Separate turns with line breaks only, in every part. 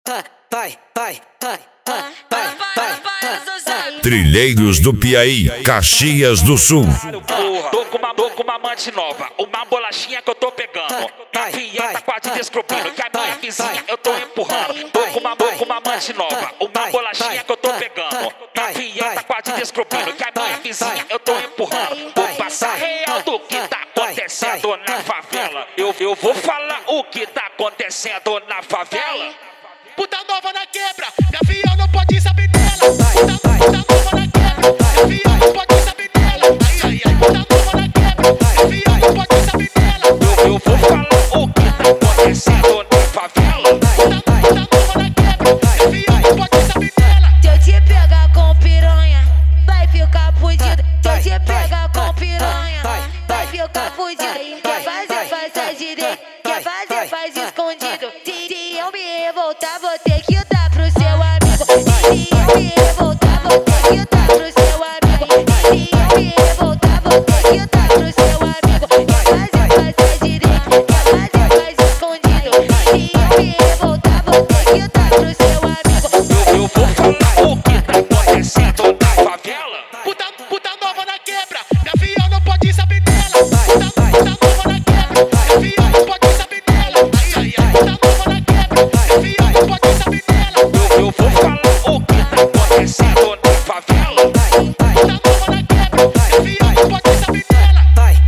Trilheiros do Piauí, Caxias do Sul.
Tô com uma amante nova, uma bolachinha que eu tô pegando. Minha filha tá quase descobrindo que a minha vizinha eu tô empurrando. Tô com uma amante nova, uma bolachinha que eu tô pegando. Minha filha tá quase descobrindo que a minha vizinha eu tô empurrando. Vou passar real do que tá acontecendo na favela. Eu vou falar o que tá acontecendo na favela.
Puta nova na quebra, minha filha não pode saber dela. Puta nova na quebra, minha filha não pode saber dela. Ai, puta nova na quebra, minha filha não pode saber dela.
Eu vou falar o que tá acontecendo na favela.
Puta nova na quebra, minha filha não pode saber dela.
Se eu te pegar com piranha, vai ficar fudido. Se eu te pegar com piranha, vai ficar fudido. Quer fazer, faz direito. Quer fazer, faz escondido. Se eu me revoltar, vou ter que dar pro seu amigo. Se eu me revoltar, vou ter que dar pro seu amigo. Se eu me revoltar, vou ter que dar pro seu amigo. Quer fazer, faz direito. Quer fazer, faz escondido. Se eu me revoltar, vou ter que dar pro seu amigo.
Eu vou falar o que tá acontecendo na favela.
Puta nova na quebra, minha filha não pode saber dela. Puta nova na quebra, minha filha não pode saber dela. Ai, puta nova na quebra, minha filha não pode saber dela.
Eu vou falar o que tá acontecendo na favela.
Puta nova na quebra, minha filha não pode saber dela.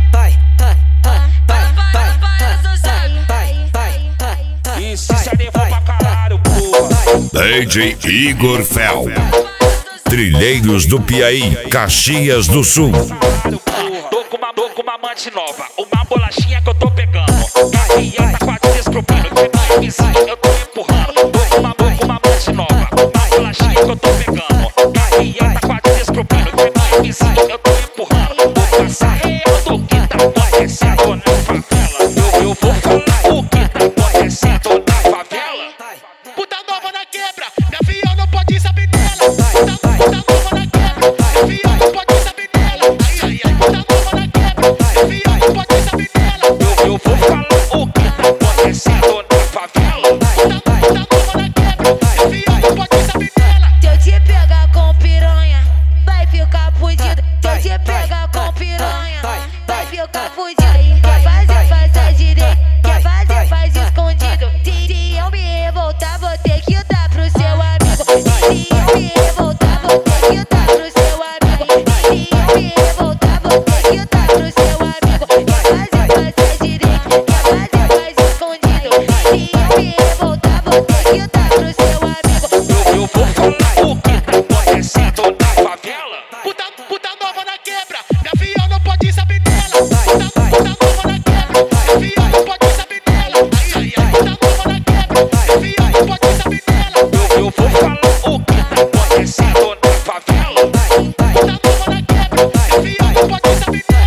E se levou pra caralho, porra.
DJ Igor Fel. Trilheiros do Piauí, Caxias do Sul.
Tô com uma amante nova, uma bolachinha que eu tô pegando. Minha filha tá quase descobrindo que a minha vizinha eu tô empurrando. Tô com uma amante nova, uma bolachinha que eu tô pegando. Minha filha tá quase descobrindo que a minha vizinha eu tô empurrando. Vou passar real do que tá acontecendo na favela. Eu vou falar o que tá acontecendo na favela.
Puta nova na quebra, minha filha não pode saber dela. Puta nova na quebra, minha filha não pode saber dela. Ai, puta nova na quebra, minha filha não pode saber dela.
Eu vou falar o que tá acontecendo na favela.
Puta nova na quebra, minha filha não pode saber dela.
Se eu te pegar com piranha, vai ficar fudido. Se eu te pegar com piranha, vai ficar fudido. Quer fazer, faz direito. Quer fazer, faz escondido. Se eu me revoltar, vou ter que dar pro seu amigo. Se eu me revoltar, vou ter que dar pro seu amigo. Se eu me revoltar, vou ter que dar pro seu amigo. Quer fazer, faz direito. Quer fazer, faz escondido. Se eu me revoltar, vou ter que dar pro seu amigo.
Eu vou falar o que tá acontecendo na favela.
Puta nova na quebra, minha filha não pode saber dela. Puta nova na quebra, minha filha não pode saber dela. Ai, puta nova na quebra, minha filha não pode saber dela.
Eu vou falar o que tá acontecendo na favela.
Puta nova na quebra, minha filha não pode saber dela.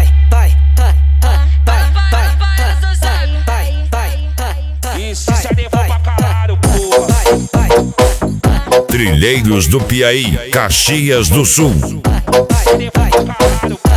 E se levou pra caralho, porra.
Trilheiros do Piauí, Caxias do Sul.
Se levou pra caralho, porra.